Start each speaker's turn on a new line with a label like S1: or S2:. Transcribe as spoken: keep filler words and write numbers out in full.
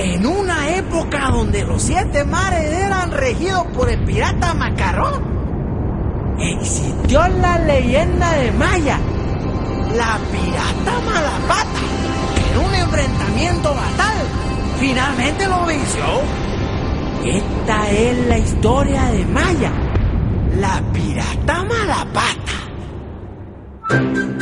S1: En una época donde los siete mares eran regidos por el pirata Macarrón, existió la leyenda de Maya, la pirata Malapata, que en un enfrentamiento fatal finalmente lo venció. Esta es la historia de Maya, la pirata Malapata.